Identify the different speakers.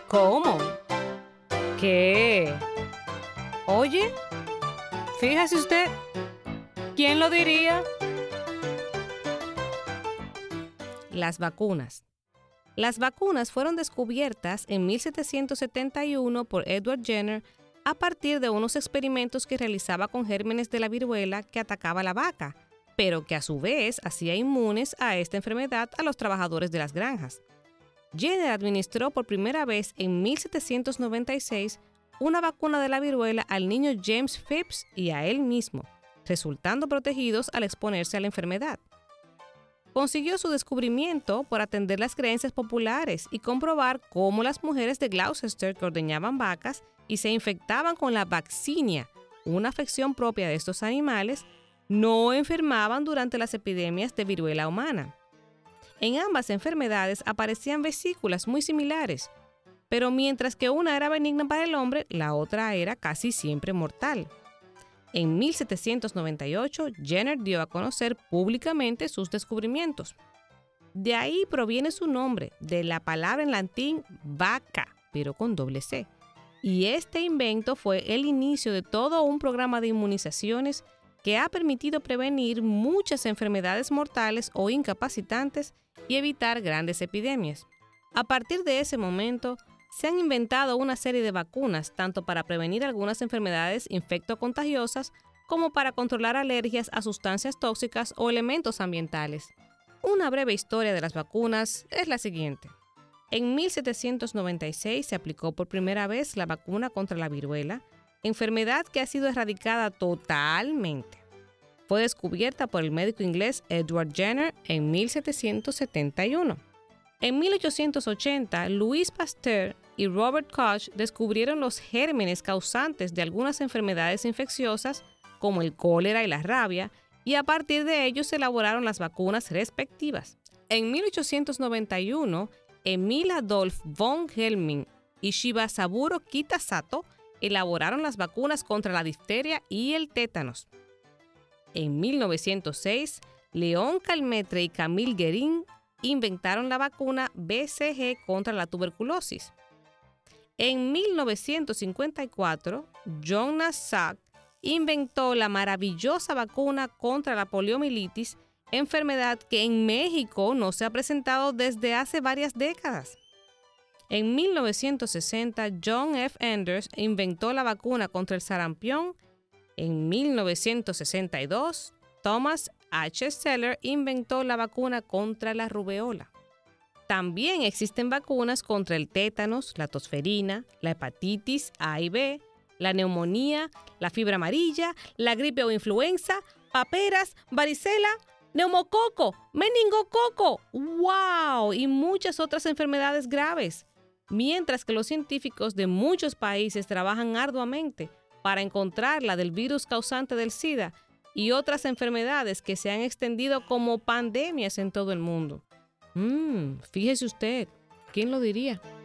Speaker 1: ¿Cómo? ¿Qué? Oye, fíjese usted, ¿quién lo diría? Las vacunas. Las vacunas fueron descubiertas en 1771 por Edward Jenner a partir de unos experimentos que realizaba con gérmenes de la viruela que atacaba a la vaca, pero que a su vez hacía inmunes a esta enfermedad a los trabajadores de las granjas. Jenner administró por primera vez en 1796 una vacuna de la viruela al niño James Phipps y a él mismo, resultando protegidos al exponerse a la enfermedad. Consiguió su descubrimiento por atender las creencias populares y comprobar cómo las mujeres de Gloucester que ordeñaban vacas y se infectaban con la vaccinia, una afección propia de estos animales, no enfermaban durante las epidemias de viruela humana. En ambas enfermedades aparecían vesículas muy similares, pero mientras que una era benigna para el hombre, la otra era casi siempre mortal. En 1798, Jenner dio a conocer públicamente sus descubrimientos. De ahí proviene su nombre, de la palabra en latín vaca, pero con doble C. Y este invento fue el inicio de todo un programa de inmunizaciones que ha permitido prevenir muchas enfermedades mortales o incapacitantes y evitar grandes epidemias. A partir de ese momento, se han inventado una serie de vacunas, tanto para prevenir algunas enfermedades infectocontagiosas como para controlar alergias a sustancias tóxicas o elementos ambientales. Una breve historia de las vacunas es la siguiente. En 1796 se aplicó por primera vez la vacuna contra la viruela, enfermedad que ha sido erradicada totalmente. Fue descubierta por el médico inglés Edward Jenner en 1771. En 1880, Louis Pasteur y Robert Koch descubrieron los gérmenes causantes de algunas enfermedades infecciosas, como el cólera y la rabia, y a partir de ellos se elaboraron las vacunas respectivas. En 1891, Emil Adolf von Helming y Shibasaburo Kitasato elaboraron las vacunas contra la difteria y el tétanos. En 1906, León Calmetre y Camille Guérin inventaron la vacuna BCG contra la tuberculosis. En 1954, Jonas Salk inventó la maravillosa vacuna contra la poliomielitis, enfermedad que en México no se ha presentado desde hace varias décadas. En 1960, John F. Enders inventó la vacuna contra el sarampión. En 1962, Thomas H. Seller inventó la vacuna contra la rubeola. También existen vacunas contra el tétanos, la tosferina, la hepatitis A y B, la neumonía, la fiebre amarilla, la gripe o influenza, paperas, varicela, neumococo, meningococo, ¡wow! Y muchas otras enfermedades graves. Mientras que los científicos de muchos países trabajan arduamente para encontrar la del virus causante del SIDA y otras enfermedades que se han extendido como pandemias en todo el mundo. Fíjese usted, ¿quién lo diría?